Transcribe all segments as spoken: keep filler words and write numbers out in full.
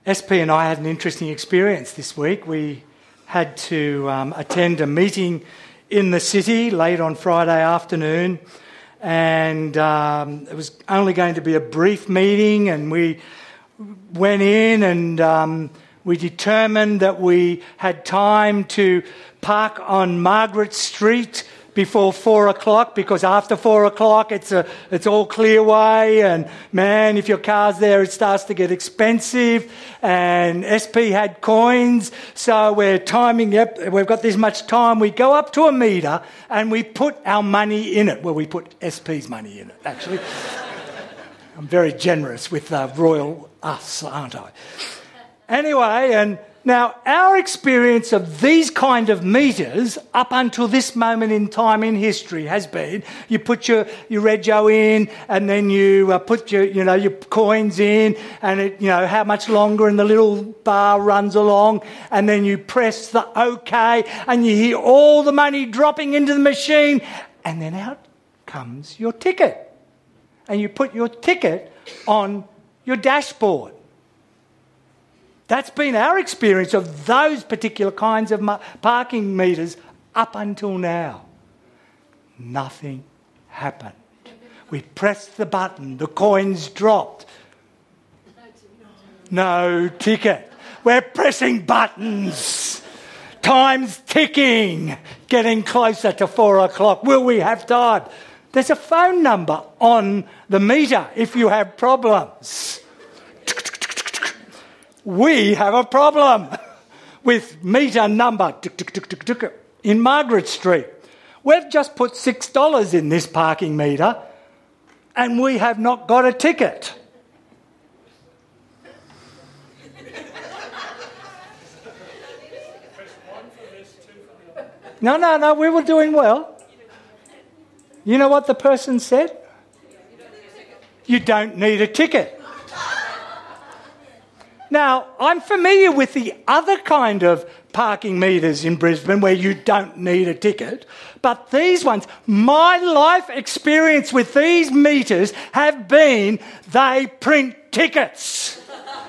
S P and I had an interesting experience this week. We had to um, attend a meeting in the city late on Friday afternoon, and um, it was only going to be a brief meeting, and we went in and um, we determined that we had time to park on Margaret Street before four o'clock, because after four o'clock it's a it's all clear way, and man, if your car's there it starts to get expensive. And S P had coins, so we're timing, yep, we've got this much time. We go up to a meter and we put our money in it. Well, we put S P's money in it, actually. I'm very generous with uh, royal us, aren't I? Anyway, and now, our experience of these kind of meters up until this moment in time in history has been, you put your, your rego in, and then you uh, put your, you know, your coins in, and it, you know, how much longer, and the little bar runs along, and then you press the OK, and you hear all the money dropping into the machine, and then out comes your ticket. And you put your ticket on your dashboard. That's been our experience of those particular kinds of parking meters up until now. Nothing happened. We pressed the button, the coins dropped. No ticket. We're pressing buttons. Time's ticking. Getting closer to four o'clock. Will we have time? There's a phone number on the meter if you have problems. We have a problem with meter number in Margaret Street. We've just put six dollars in this parking meter and we have not got a ticket. No, no, no, we were doing well. You know what the person said? You don't need a ticket. Now, I'm familiar with the other kind of parking meters in Brisbane where you don't need a ticket, but these ones, my life experience with these meters have been they print tickets.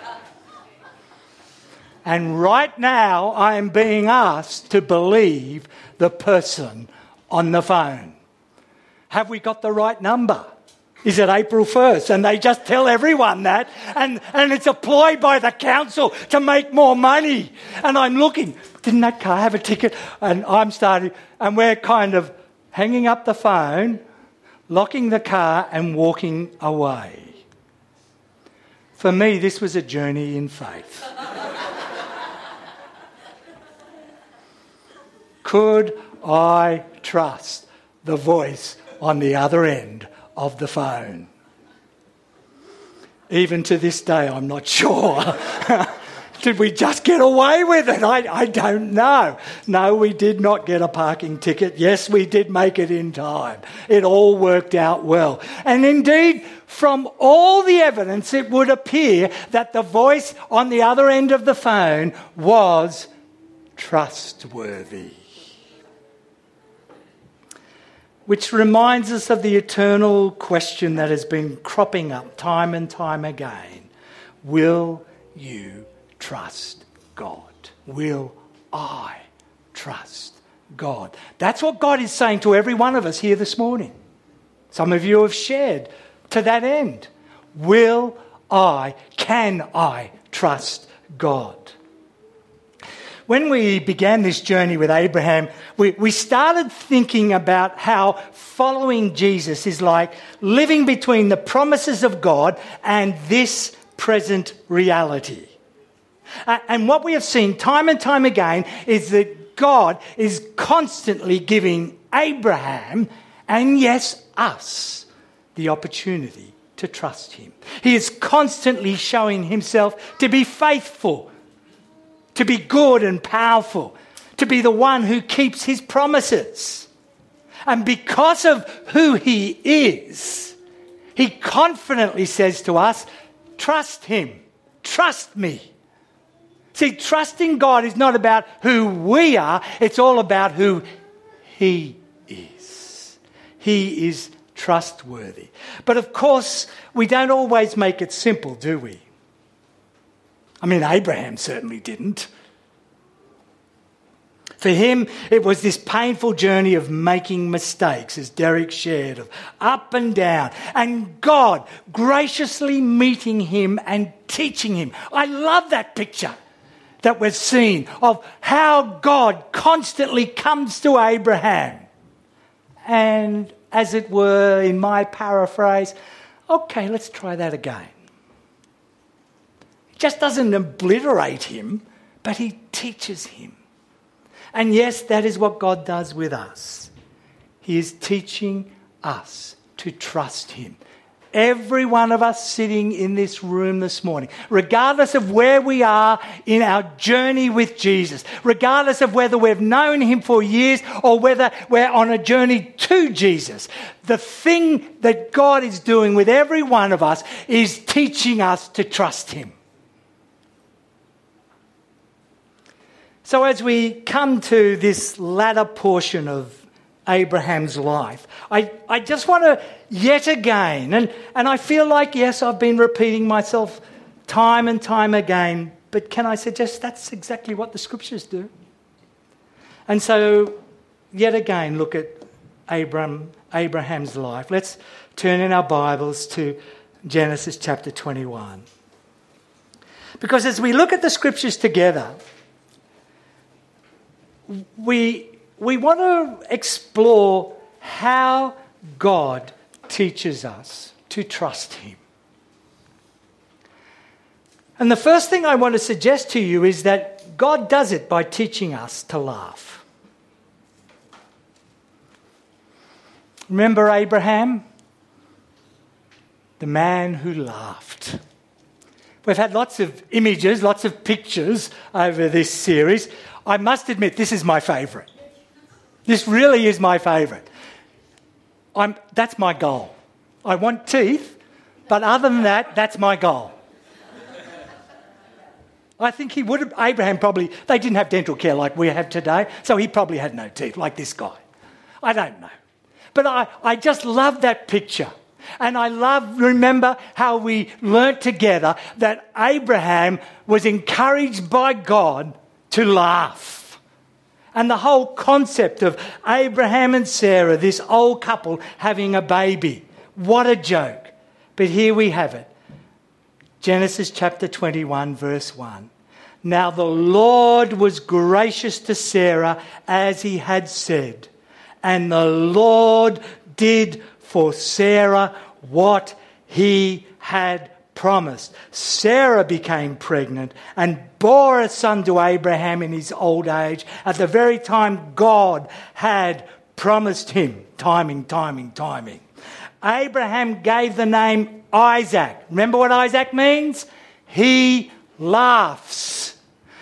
And right now I am being asked to believe the person on the phone. Have we got the right number? Is it April first? And they just tell everyone that. And, and it's a ploy by the council to make more money. And I'm looking, didn't that car have a ticket? And I'm starting, and we're kind of hanging up the phone, locking the car and walking away. For me, this was a journey in faith. Could I trust the voice on the other end of the phone? Even to this day, I'm not sure. Did we just get away with it? I, I don't know. No, we did not get a parking ticket. Yes, we did make it in time. It all worked out well. And indeed, from all the evidence, it would appear that the voice on the other end of the phone was trustworthy. Which reminds us of the eternal question that has been cropping up time and time again. Will you trust God? Will I trust God? That's what God is saying to every one of us here this morning. Some of you have shared to that end. Will I, can I trust God? When we began this journey with Abraham, we, we started thinking about how following Jesus is like living between the promises of God and this present reality. Uh, and what we have seen time and time again is that God is constantly giving Abraham, and yes, us, the opportunity to trust him. He is constantly showing himself to be faithful, to be good and powerful, to be the one who keeps his promises. And because of who he is, he confidently says to us, trust him, trust me. See, trusting God is not about who we are, it's all about who he is. He is trustworthy. But of course, we don't always make it simple, do we? I mean, Abraham certainly didn't. For him, it was this painful journey of making mistakes, as Derek shared, of up and down, and God graciously meeting him and teaching him. I love that picture that we've seen of how God constantly comes to Abraham. And as it were, in my paraphrase, okay, let's try that again. He just doesn't obliterate him, but he teaches him. And yes, that is what God does with us. He is teaching us to trust him. Every one of us sitting in this room this morning, regardless of where we are in our journey with Jesus, regardless of whether we've known him for years or whether we're on a journey to Jesus, the thing that God is doing with every one of us is teaching us to trust him. So as we come to this latter portion of Abraham's life, I, I just want to yet again, and, and I feel like, yes, I've been repeating myself time and time again, but can I suggest that's exactly what the scriptures do? And so, yet again, look at Abraham, Abraham's life. Let's turn in our Bibles to Genesis chapter twenty-one. Because as we look at the scriptures together, we, we want to explore how God teaches us to trust him. And the first thing I want to suggest to you is that God does it by teaching us to laugh. Remember Abraham? The man who laughed. We've had lots of images, lots of pictures over this series. I must admit, this is my favourite. This really is my favourite. I'm, that's my goal. I want teeth, but other than that, that's my goal. I think he would have, Abraham probably, they didn't have dental care like we have today, so he probably had no teeth like this guy. I don't know. But I, I just love that picture. And I love, remember how we learnt together that Abraham was encouraged by God to laugh. And the whole concept of Abraham and Sarah, this old couple having a baby. What a joke. But here we have it. Genesis chapter twenty-one, verse one. Now the Lord was gracious to Sarah as he had said, and the Lord did for Sarah what he had promised. Sarah became pregnant and bore a son to Abraham in his old age at the very time God had promised him. Timing, timing, timing. Abraham gave the name Isaac. Remember what Isaac means? He laughs.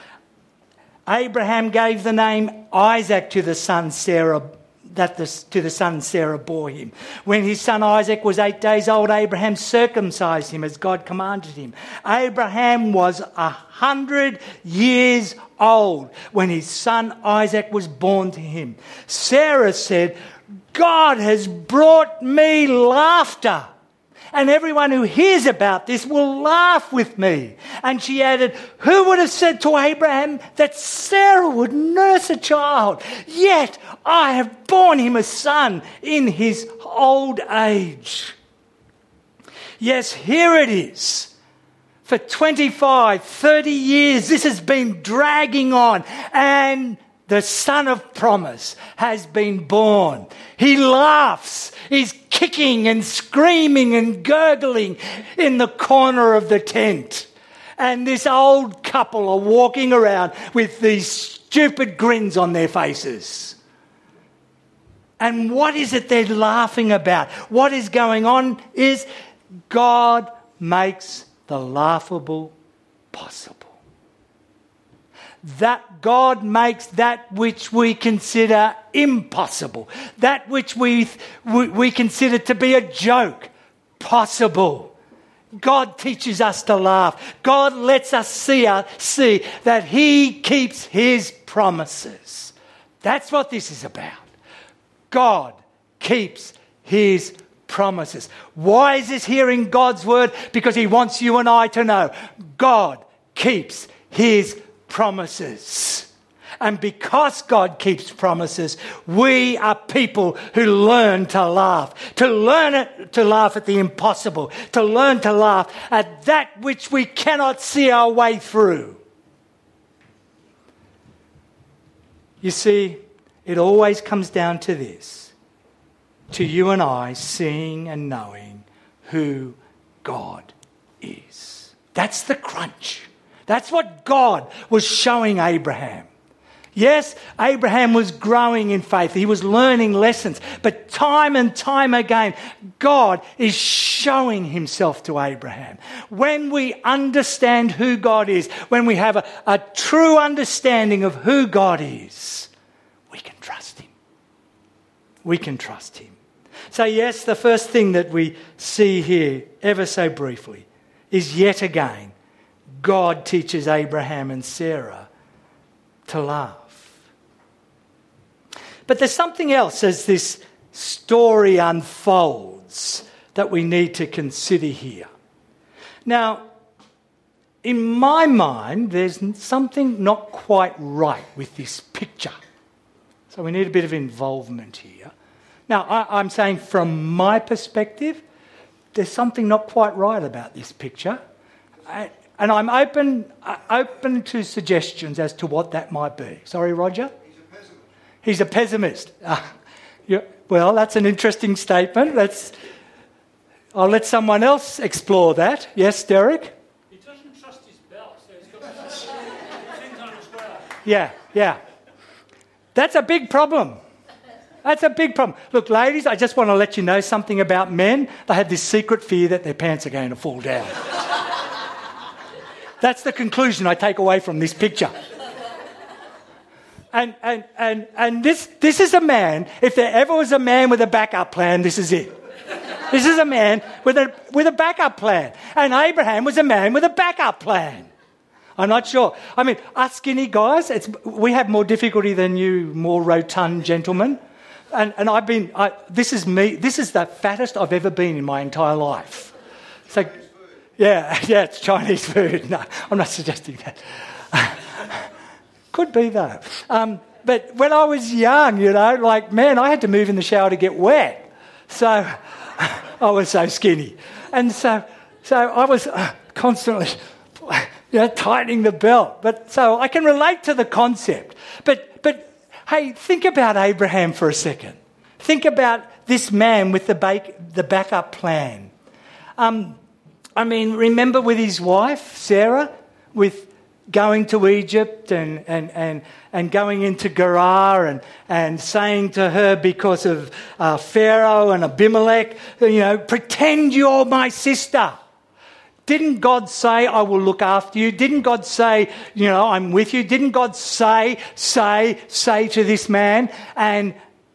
Abraham gave the name Isaac to the son Sarah that the, to the son Sarah bore him. When his son Isaac was eight days old, Abraham circumcised him as God commanded him. Abraham was a hundred years old when his son Isaac was born to him. Sarah said, God has brought me laughter, and everyone who hears about this will laugh with me. And she added, who would have said to Abraham that Sarah would nurse a child? Yet I have borne him a son in his old age. Yes, here it is. For twenty-five, thirty years, this has been dragging on, and the son of promise has been born. He laughs. He's kicking and screaming and gurgling in the corner of the tent. And this old couple are walking around with these stupid grins on their faces. And what is it they're laughing about? What is going on is God makes the laughable possible. That God makes that which we consider impossible, that which we, we, we consider to be a joke, possible. God teaches us to laugh. God lets us see, uh, see that he keeps his promises. That's what this is about. God keeps his promises. Why is this here in God's word? Because he wants you and I to know God keeps his promises. And because God keeps promises, we are people who learn to laugh. To learn it, to laugh at the impossible. To learn to laugh at that which we cannot see our way through. You see, it always comes down to this. To you and I seeing and knowing who God is. That's the crunch. That's what God was showing Abraham. Yes, Abraham was growing in faith. He was learning lessons. But time and time again, God is showing himself to Abraham. When we understand who God is, when we have a, a true understanding of who God is, we can trust him. We can trust him. So yes, the first thing that we see here, ever so briefly, is yet again, God teaches Abraham and Sarah to laugh. But there's something else as this story unfolds that we need to consider here. Now, in my mind, there's something not quite right with this picture. So we need a bit of involvement here. Now, I, I'm saying from my perspective, there's something not quite right about this picture. I, and I'm open, uh, open to suggestions as to what that might be. Sorry, Roger? He's a pessimist. Uh, yeah, well, that's an interesting statement. Let's, I'll let someone else explore that. Yes, Derek? He doesn't trust his belt, so he's got things on his well. Yeah, yeah. That's a big problem. That's a big problem. Look, ladies, I just want to let you know something about men. They have this secret fear that their pants are going to fall down. That's the conclusion I take away from this picture. And and and and this this is a man, if there ever was a man with a backup plan, this is it. This is a man with a with a backup plan. And Abraham was a man with a backup plan. I'm not sure. I mean, us skinny guys, it's, we have more difficulty than you more rotund gentlemen. And and I've been, I, this is me, this is the fattest I've ever been in my entire life. So, yeah, yeah, it's Chinese food. No, I'm not suggesting that. Could be though. Um, but when I was young, you know, like, man, I had to move in the shower to get wet. So I was so skinny. And so so I was uh, constantly, you know, tightening the belt. But so I can relate to the concept. But but hey, think about Abraham for a second. Think about this man with the back, the backup plan. Um, I mean, remember with his wife, Sarah, with going to Egypt and, and, and, and going into Gerar and, and saying to her because of uh, Pharaoh and Abimelech, you know, pretend you're my sister. Didn't God say, I will look after you? Didn't God say, you know, I'm with you? Didn't God say, say, say to this man? And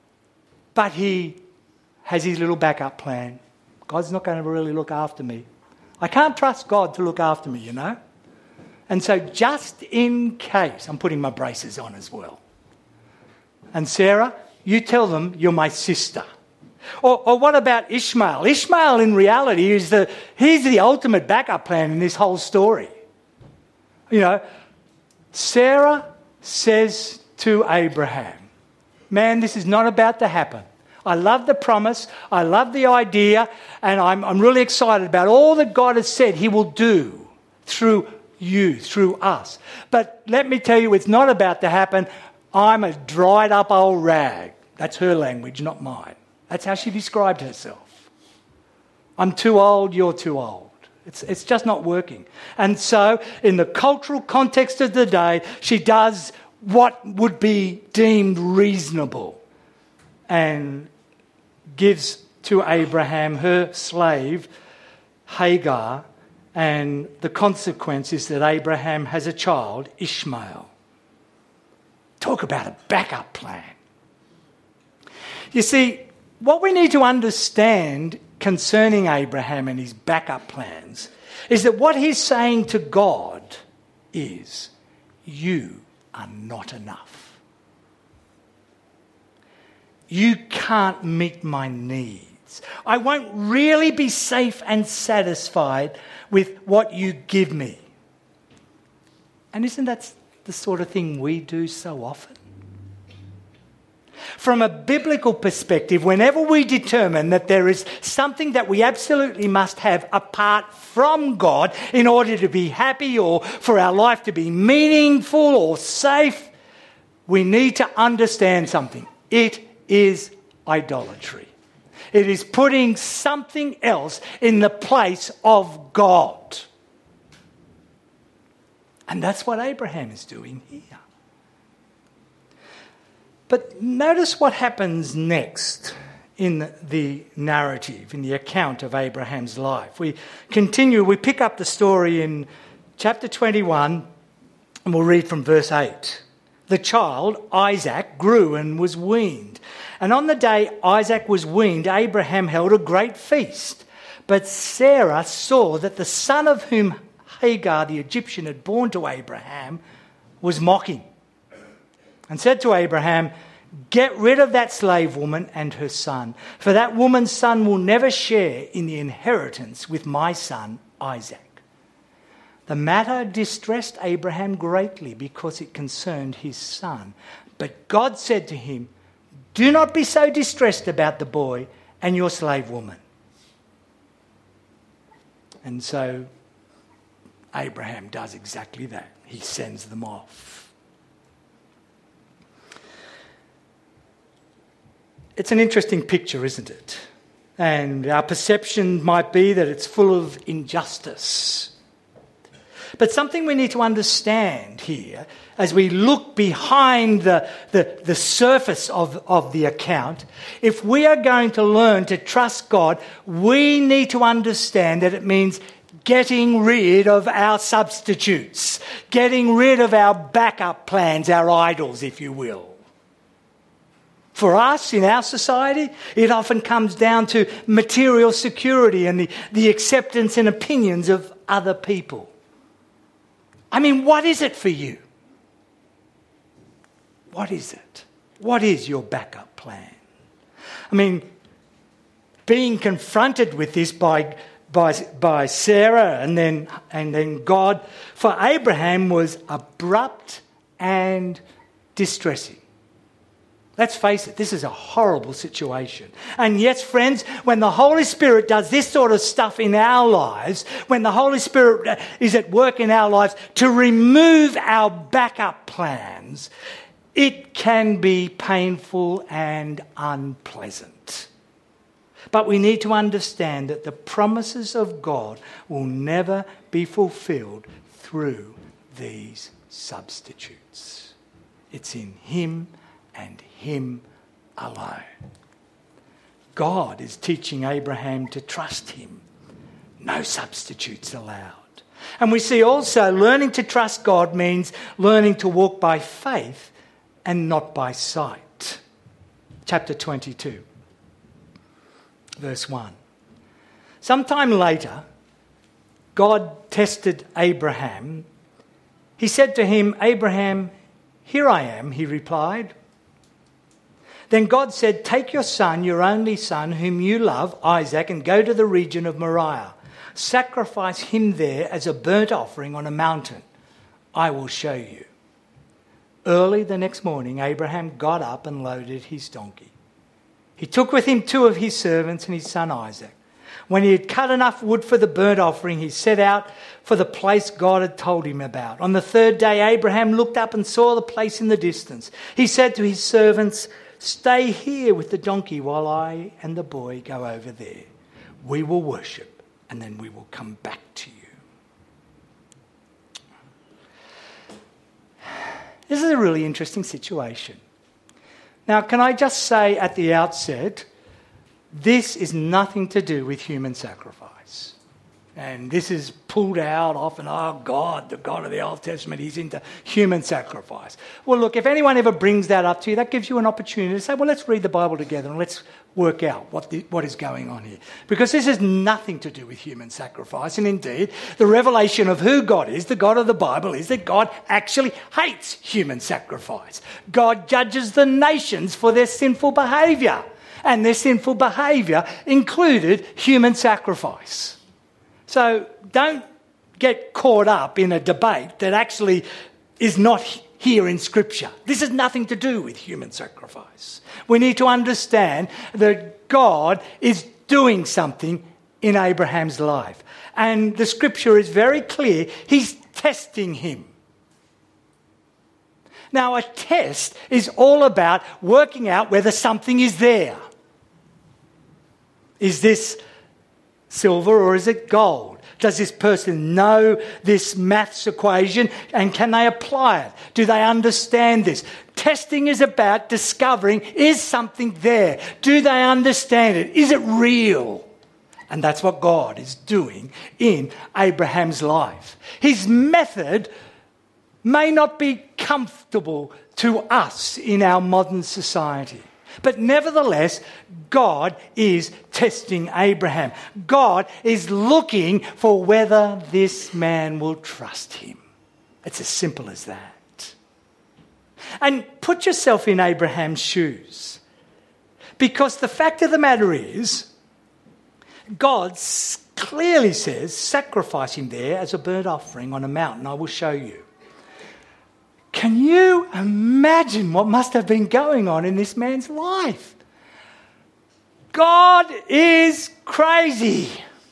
but he has his little backup plan. God's not going to really look after me. I can't trust God to look after me, you know. And so just in case, I'm putting my braces on as well. And Sarah, you tell them you're my sister. Or, or what about Ishmael? Ishmael in reality is the, he's the ultimate backup plan in this whole story. You know, Sarah says to Abraham, man, this is not about to happen. I love the promise. I love the idea. And I'm, I'm really excited about all that God has said he will do through you, through us. But let me tell you, it's not about to happen. I'm a dried up old rag. That's her language, not mine. That's how she described herself. I'm too old, you're too old. It's, it's just not working. And so, in the cultural context of the day, she does what would be deemed reasonable and gives to Abraham her slave, Hagar, and the consequence is that Abraham has a child, Ishmael. Talk about a backup plan. You see, what we need to understand concerning Abraham and his backup plans is that what he's saying to God is, you are not enough. You can't meet my needs. I won't really be safe and satisfied with what you give me. And isn't that the sort of thing we do so often? From a biblical perspective, whenever we determine that there is something that we absolutely must have apart from God in order to be happy or for our life to be meaningful or safe, we need to understand something. It is idolatry. It is putting something else in the place of God. And that's what Abraham is doing here. But notice what happens next in the narrative, in the account of Abraham's life. We continue, we pick up the story in chapter twenty-one, and we'll read from verse eight. The child, Isaac, grew and was weaned. And on the day Isaac was weaned, Abraham held a great feast. But Sarah saw that the son of whom Hagar the Egyptian had borne to Abraham was mocking, and said to Abraham, "Get rid of that slave woman and her son, for that woman's son will never share in the inheritance with my son Isaac." The matter distressed Abraham greatly because it concerned his son. But God said to him, "Do not be so distressed about the boy and your slave woman." And so Abraham does exactly that. He sends them off. It's an interesting picture, isn't it? And our perception might be that it's full of injustice. But something we need to understand here as we look behind the, the, the surface of, of the account, if we are going to learn to trust God, we need to understand that it means getting rid of our substitutes, getting rid of our backup plans, our idols, if you will. For us, in our society, it often comes down to material security and the, the acceptance and opinions of other people. I mean, what is it for you? What is it? What is your backup plan? I mean, being confronted with this by By, by Sarah and then and then God, for Abraham was abrupt and distressing. Let's face it, this is a horrible situation. And yes, friends, when the Holy Spirit does this sort of stuff in our lives, when the Holy Spirit is at work in our lives to remove our backup plans, it can be painful and unpleasant. But we need to understand that the promises of God will never be fulfilled through these substitutes. It's in Him and Him alone. God is teaching Abraham to trust Him. No substitutes allowed. And we see also learning to trust God means learning to walk by faith and not by sight. Chapter twenty-two. Verse one. Sometime later, God tested Abraham. He said to him, "Abraham, here I am," he replied. Then God said, "Take your son, your only son, whom you love, Isaac, and go to the region of Moriah. Sacrifice him there as a burnt offering on a mountain. I will show you." Early the next morning, Abraham got up and loaded his donkey. He took with him two of his servants and his son Isaac. When he had cut enough wood for the burnt offering, he set out for the place God had told him about. On the third day, Abraham looked up and saw the place in the distance. He said to his servants, "Stay here with the donkey while I and the boy go over there. We will worship and then we will come back to you." This is a really interesting situation. Now, can I just say at the outset, this is nothing to do with human sacrifice. And this is pulled out often, oh God, the God of the Old Testament, He's into human sacrifice. Well, look, if anyone ever brings that up to you, that gives you an opportunity to say, well, let's read the Bible together and let's work out what the, what is going on here. Because this has nothing to do with human sacrifice. And indeed, the revelation of who God is, the God of the Bible, is that God actually hates human sacrifice. God judges the nations for their sinful behaviour. And their sinful behaviour included human sacrifice. So don't get caught up in a debate that actually is not here in Scripture. This has nothing to do with human sacrifice. We need to understand that God is doing something in Abraham's life. And the Scripture is very clear. He's testing him. Now, a test is all about working out whether something is there. Is this silver or is it gold? Does this person know this maths equation and can they apply it? Do they understand this? Testing is about discovering, is something there? Do they understand it? Is it real? And that's what God is doing in Abraham's life. His method may not be comfortable to us in our modern society. But nevertheless, God is testing Abraham. God is looking for whether this man will trust him. It's as simple as that. And put yourself in Abraham's shoes. Because the fact of the matter is, God clearly says, sacrifice him there as a burnt offering on a mountain. I will show you. Can you imagine what must have been going on in this man's life? God is crazy.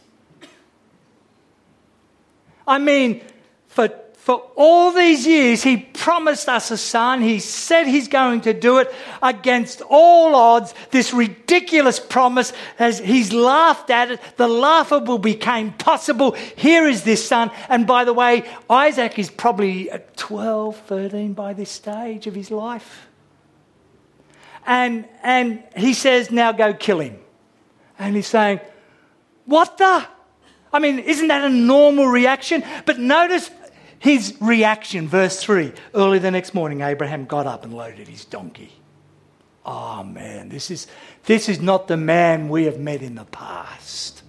I mean, for, for all these years, he promised us a son. He said he's going to do it against all odds. This ridiculous promise, as he's laughed at it, the laughable became possible. Here is this son. And by the way, Isaac is probably twelve, thirteen by this stage of his life. And, and he says, now go kill him. And he's saying, what the? I mean, isn't that a normal reaction? But notice his reaction, verse three. Early the next morning, Abraham got up and loaded his donkey. Oh man, this is, this is not the man we have met in the past.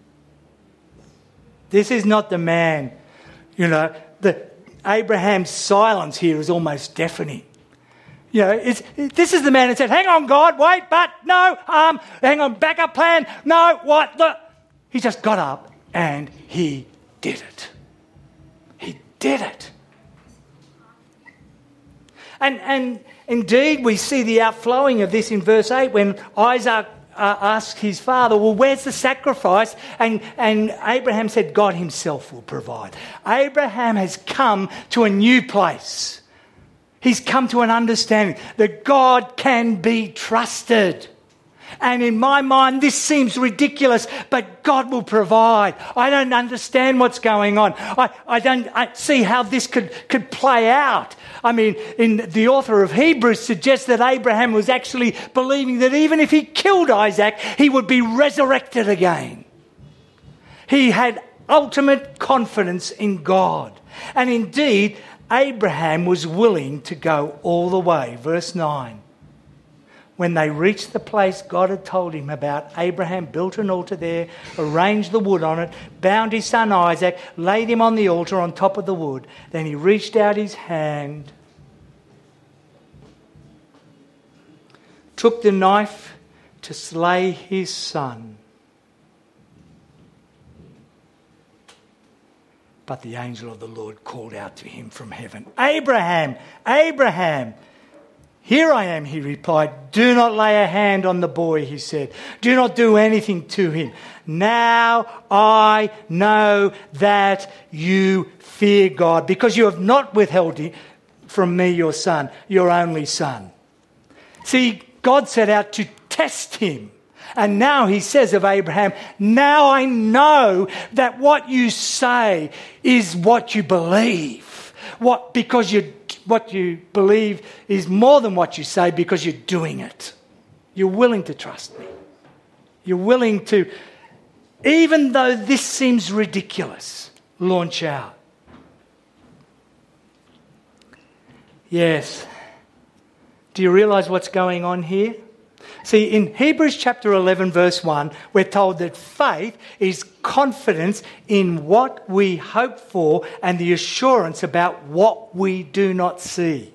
This is not the man, you know, the Abraham's silence here is almost deafening. You know, it's, this is the man that said, hang on, God, wait, but no, um, hang on, backup plan, no, what? The? He just got up and he did it. He did it. And, and indeed, we see the outflowing of this in verse eight when Isaac uh, asked his father, well, where's the sacrifice? And, and Abraham said, God himself will provide. Abraham has come to a new place. He's come to an understanding that God can be trusted. And in my mind, this seems ridiculous, but God will provide. I don't understand what's going on. I, I don't I see how this could, could play out. I mean, in the author of Hebrews suggests that Abraham was actually believing that even if he killed Isaac, he would be resurrected again. He had ultimate confidence in God. And indeed, Abraham was willing to go all the way. Verse nine. When they reached the place God had told him about, Abraham built an altar there, arranged the wood on it, bound his son Isaac, laid him on the altar on top of the wood. Then he reached out his hand, took the knife to slay his son. But the angel of the Lord called out to him from heaven, Abraham, Abraham. Here I am, he replied. Do not lay a hand on the boy, he said. Do not do anything to him. Now I know that you fear God, because you have not withheld from me your son, your only son. See, God set out to test him. And now he says of Abraham, now I know that what you say is what you believe. What, because you, what you believe is more than what you say because you're doing it. You're willing to trust me. You're willing to, even though this seems ridiculous, launch out. Yes. Do you realize what's going on here? See, in Hebrews chapter eleven, verse one, we're told that faith is confidence in what we hope for and the assurance about what we do not see.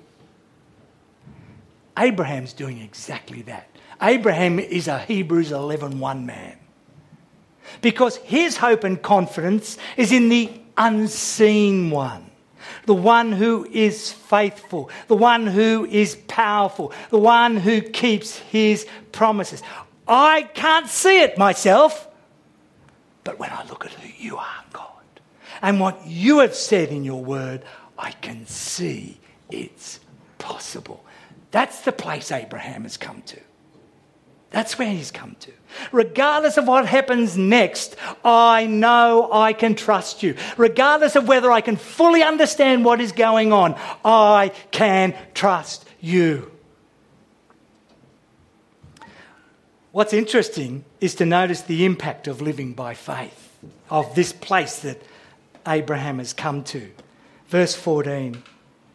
Abraham's doing exactly that. Abraham is a Hebrews eleven one man. Because his hope and confidence is in the unseen one, the one who is faithful, the one who is powerful, the one who keeps his promises. I can't see it myself, but when I look at who you are, God, and what you have said in your word, I can see it's possible. That's the place Abraham has come to. That's where he's come to. Regardless of what happens next, I know I can trust you. Regardless of whether I can fully understand what is going on, I can trust you. What's interesting is to notice the impact of living by faith, of this place that Abraham has come to. Verse fourteen.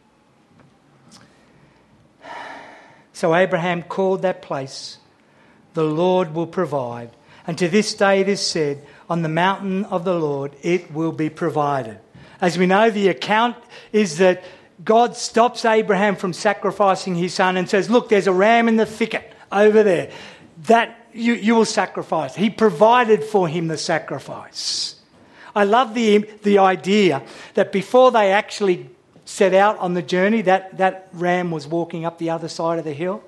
So Abraham called that place, the Lord will provide. And to this day it is said, on the mountain of the Lord it will be provided. As we know, the account is that God stops Abraham from sacrificing his son and says, look, there's a ram in the thicket over there that you, you will sacrifice. He provided for him the sacrifice. I love the, the idea that before they actually set out on the journey, that, that ram was walking up the other side of the hill.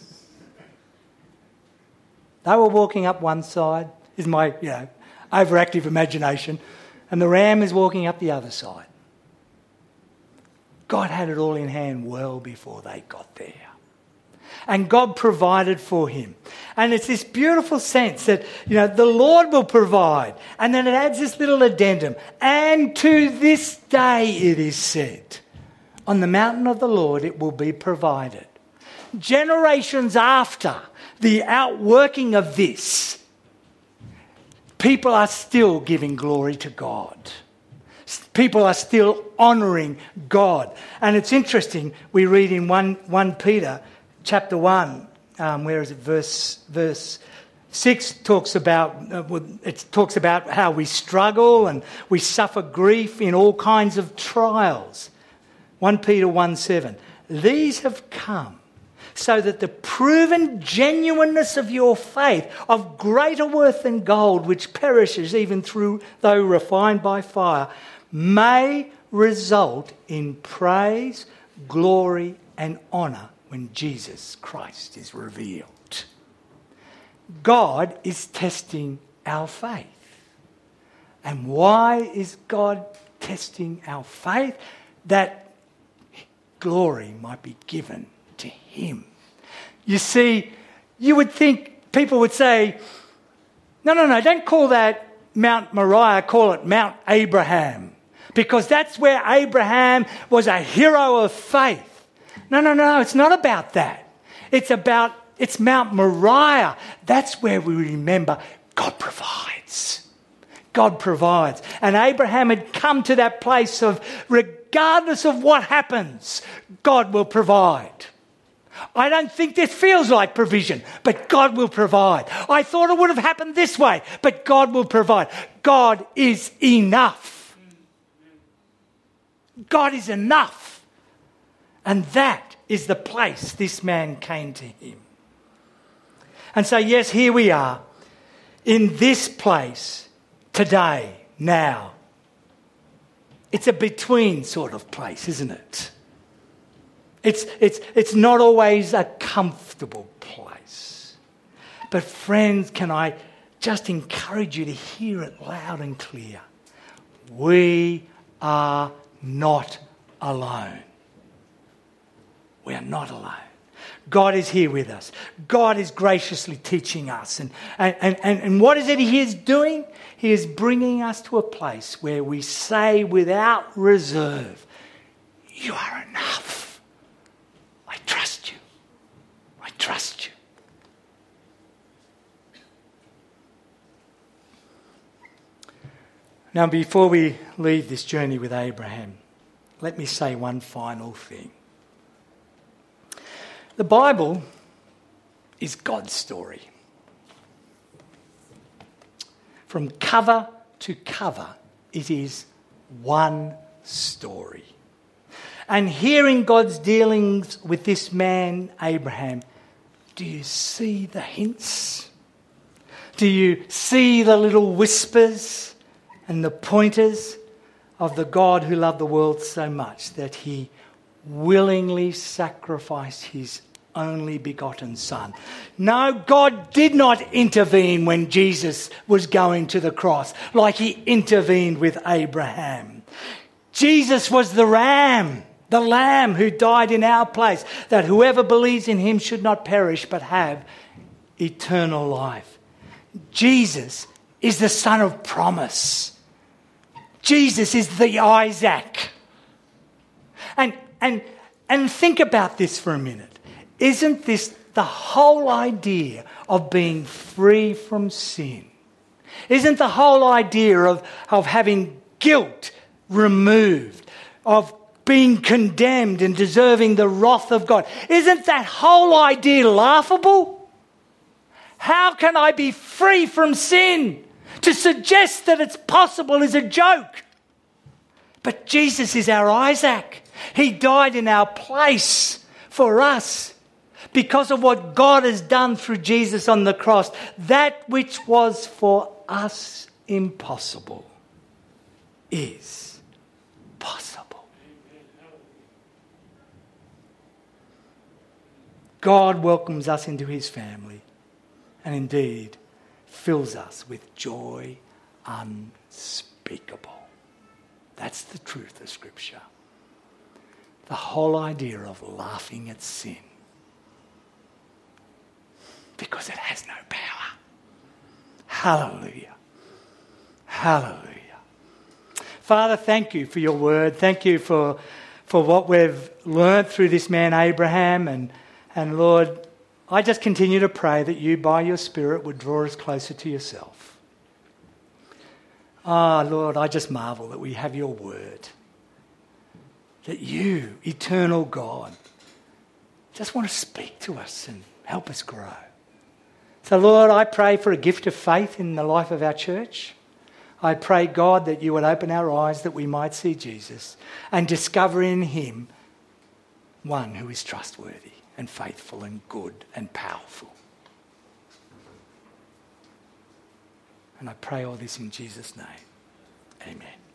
They were walking up one side, is my you know overactive imagination, and the ram is walking up the other side. God had it all in hand well before they got there. And God provided for him. And it's this beautiful sense that, you know, the Lord will provide. And then it adds this little addendum. And to this day it is said, on the mountain of the Lord it will be provided. Generations after the outworking of this, people are still giving glory to God. People are still honouring God. And it's interesting, we read in First Peter chapter one, um, where is it, verse verse six talks about uh, it talks about how we struggle and we suffer grief in all kinds of trials. First Peter one seven. These have come so that the proven genuineness of your faith, of greater worth than gold, which perishes even through though refined by fire, may result in praise, glory, and honour when Jesus Christ is revealed. God is testing our faith. And why is God testing our faith? That glory might be given to him. You see, you would think people would say, no, no, no, don't call that Mount Moriah, call it Mount Abraham, because that's where Abraham was a hero of faith. No, no, no, it's not about that. It's about, it's Mount Moriah. That's where we remember God provides. God provides. And Abraham had come to that place of, regardless of what happens, God will provide. I don't think this feels like provision, but God will provide. I thought it would have happened this way, but God will provide. God is enough. God is enough. And that is the place this man came to him. And so, yes, here we are in this place today, now. It's a between sort of place, isn't it? It's, it's, it's not always a comfortable place. But friends, can I just encourage you to hear it loud and clear? We are not alone. We are not alone. God is here with us. God is graciously teaching us. And, and, and, and what is it he is doing? He is bringing us to a place where we say without reserve, you are enough. I trust you. I trust you. Now, before we leave this journey with Abraham, let me say one final thing. The Bible is God's story. From cover to cover, it is one story. And hearing God's dealings with this man, Abraham, do you see the hints? Do you see the little whispers and the pointers of the God who loved the world so much that he willingly sacrificed his only begotten Son. No, God did not intervene when Jesus was going to the cross like he intervened with Abraham. Jesus was the ram, the lamb who died in our place, that whoever believes in him should not perish but have eternal life. Jesus is the son of promise. Jesus is the Isaac. And and and think about this for a minute. Isn't this the whole idea of being free from sin? Isn't the whole idea of, of having guilt removed, of being condemned and deserving the wrath of God? Isn't that whole idea laughable? How can I be free from sin? To suggest that it's possible is a joke. But Jesus is our Isaac. He died in our place for us. Because of what God has done through Jesus on the cross, that which was for us impossible is possible. God welcomes us into his family and indeed fills us with joy unspeakable. That's the truth of Scripture. The whole idea of laughing at sin, because it has no power. Hallelujah. Hallelujah. Father, thank you for your word. Thank you for, for what we've learnt through this man Abraham. And, and Lord, I just continue to pray that you, by your Spirit, would draw us closer to yourself. Ah, oh, Lord, I just marvel that we have your word. That you, eternal God, just want to speak to us and help us grow. So, Lord, I pray for a gift of faith in the life of our church. I pray, God, that you would open our eyes that we might see Jesus and discover in him one who is trustworthy and faithful and good and powerful. And I pray all this in Jesus' name. Amen.